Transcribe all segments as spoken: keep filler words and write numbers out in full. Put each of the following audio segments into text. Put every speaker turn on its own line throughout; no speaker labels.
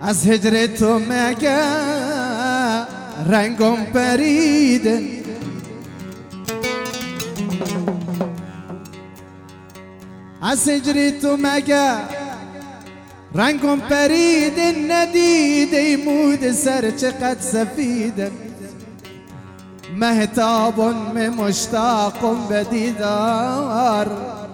از هجر تو مگه رنگم پریده، از هجر تو مگه رنگم پریده، ندیده مود سر چقدر سفیده، مهتاب می مشتاق به دیدار،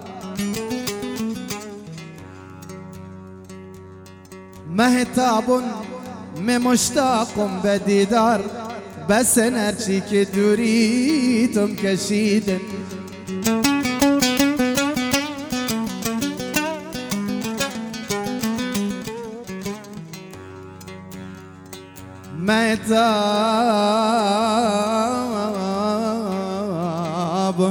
مهتاب می مشتاق به دیدار، بس نرچی که دوری تم کشیده، مهتاب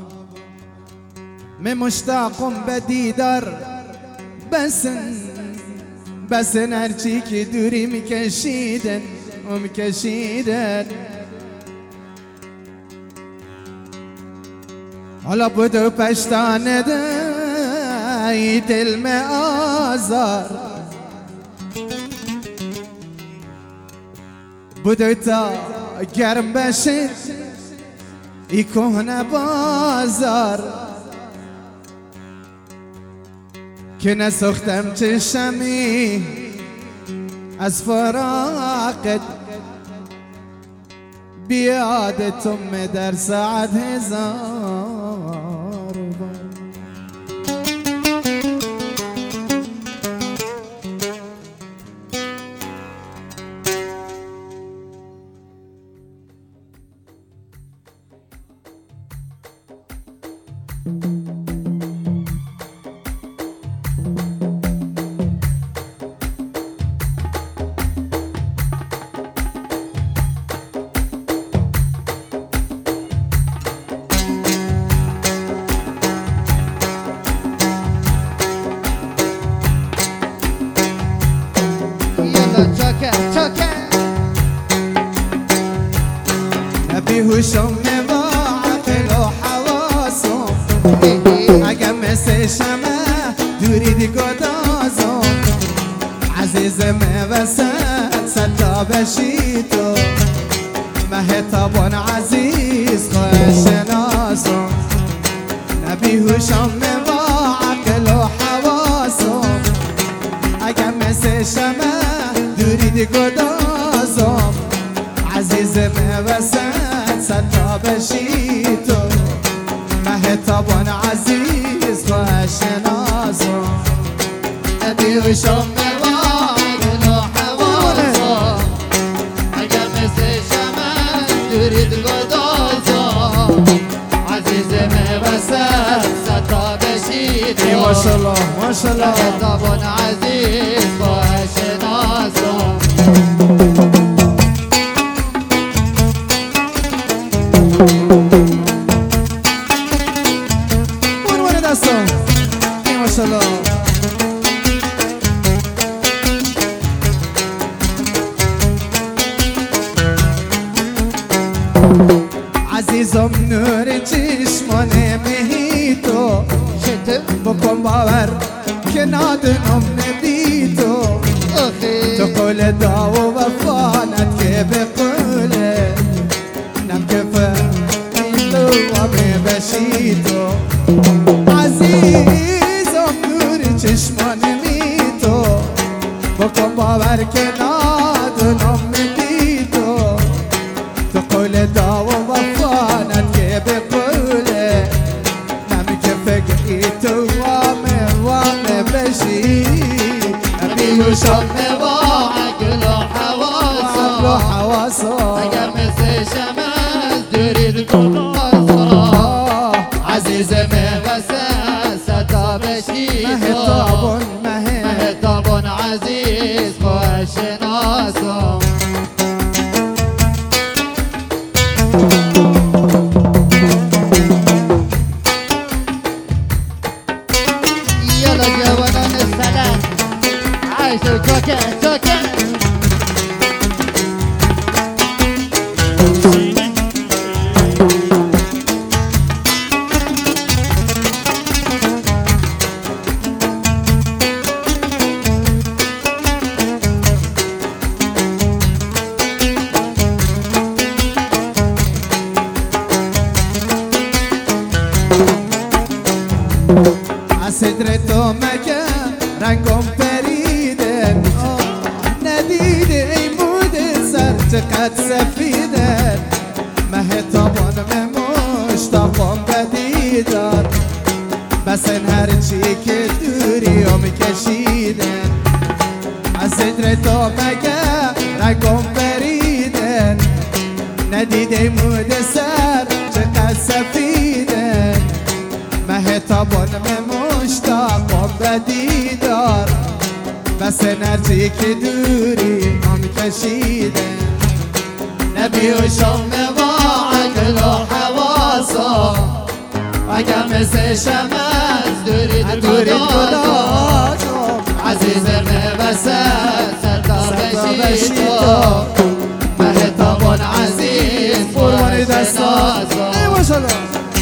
می مشتاق به دیدار، بس بس نرچی که دوری میکشیدن و میکشیدن. حالا بودو پشتانه دای دل می آزار، بودو تا گرم بشه ای کهنه بازار، که نسختم چشمی از فراقت، بیادتم در ساعت هزار بار. بیهوشم با عقل و حواسم، اگه مثل شمع دوری دیگه دازم، عزیزم وسط صدا بشی تو، مهتابان عزیز خوش شناسم، بیهوشم با عقل و حواسم، اگه مثل شمع دوری دیگه دازم، عزیزم وسط صدا بشی تو، مهتابان عزیز خوش شناسم، بیهوشم با عقل و حواسم، اگه مثل شمع دوری دیگه دازم، عزیزم وسط صدا بشی تو، ماشالله ماشالله، مهتابان عزیز خوش شناسم. Bueno, bueno, adesso, andiamocelo. عزیزم نور چشمان مهی تو، بکن باور که نادنم ندی تو، تو قول دا و وفانت که به قوله نم که فهمیدو و ببشی تو، عزیزم نور چشمان می تو، بکن باور که نادنم ندی تو، تو قول دا و وفانت که به قوله نم که فکری تو وامه وامه بشی، بیهوشم با عقل و حواسم، اگه مثل شمع دوری دیگه دازم، عزیزم وسط صدا بشی تو، مهتابان عزیز خوش شناسم.
يلا جوانان السلام عايشوا توكل توكل.
رنگم پریدن ندیده ای مود سر چقدر سفیدن مهتابان من مشتاقم بدیدار بس این هرچی که دوریم کشیدن از صدر تو مگه رنگم پریدن ندیده مود سر چقدر سفیدن مهتابان من مشتاقم بدیدار بس نرجی که دوری هم کشیدن نبی و شم با عقل و حواسا اگر مثل شمس دورید گدازم عزیزم نوست سرتا بشی تو مهتابان عزیز قربانی دستازم ای ماشالله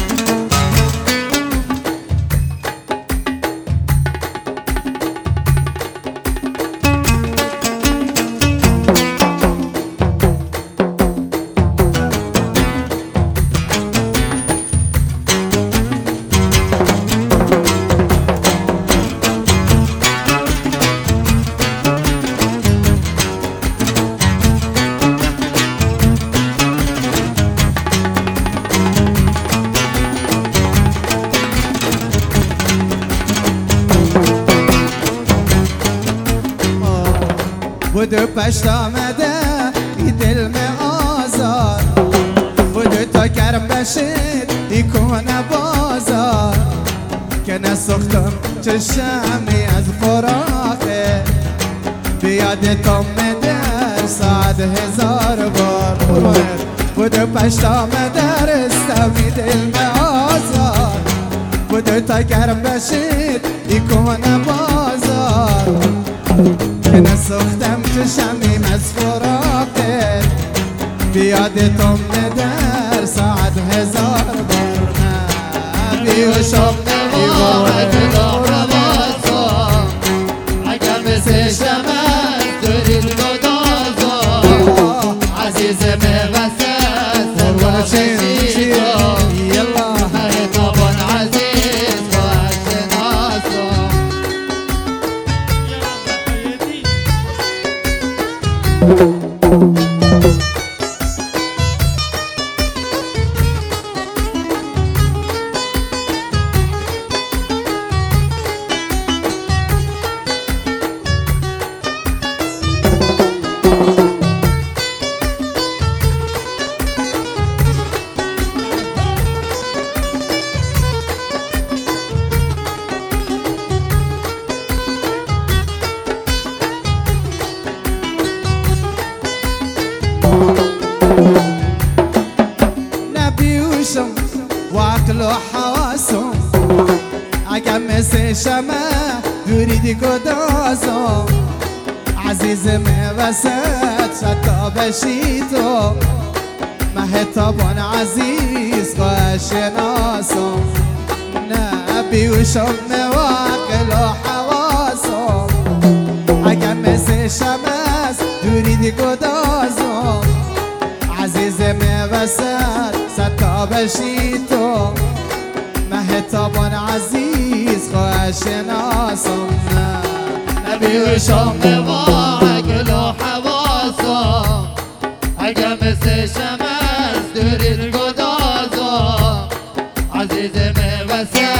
بودو پشت آمده ای دل می آزار بودو تا گرم بشید ای کنه بازار که نسختم چشمی از فراقه بیاد تو مدر ساعت هزار بار بودو پشت آمده رستمی دل می آزار بودو تا گرم بشید ای کنه بازار که نسختم چشمیم از فراقت بیاد تو مدر ساعت هزار بار نبی و شم نواهد دارم آزم اگر مثل شمس دورید گدازم عزیزم وسط سرور چشی تو مهتابان عزیز باید شناسم نبيوشم واكلوا حواسهم اگر مثل شمع يريد قدازهم عزيز وسط شتا بشيتو مهتابان عزيز وشناسهم نبيوشم واكلوا حواسهم اگر مثل شمع يريد قدازهم عزیز وسط ستا بشی تو مهتابان عزیز خواه شناسم نبی و شم با عقل و حواسم اگر مثل شمس دورید گدازم عزیز وسط